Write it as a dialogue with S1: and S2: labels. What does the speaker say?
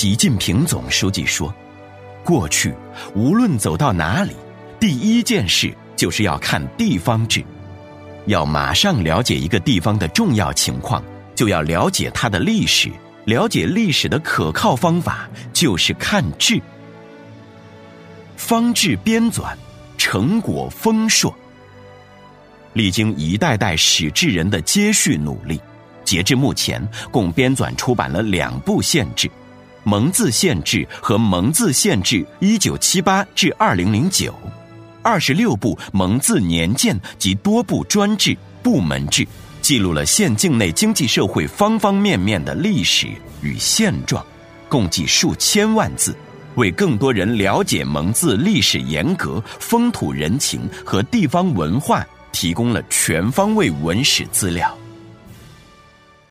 S1: 习近平总书记说，过去无论走到哪里，第一件事就是要看地方志。要马上了解一个地方的重要情况，就要了解它的历史，了解历史的可靠方法就是看志。方志编纂，成果丰硕。历经一代代史志人的接续努力，截至目前共编纂出版了2部县志，蒙自县志和蒙自县志1978至2009， 26部蒙自年鉴及多部专志、部门志，记录了县境内经济社会方方面面的历史与现状，共计数千万字，为更多人了解蒙自历史沿革、风土人情和地方文化提供了全方位文史资料。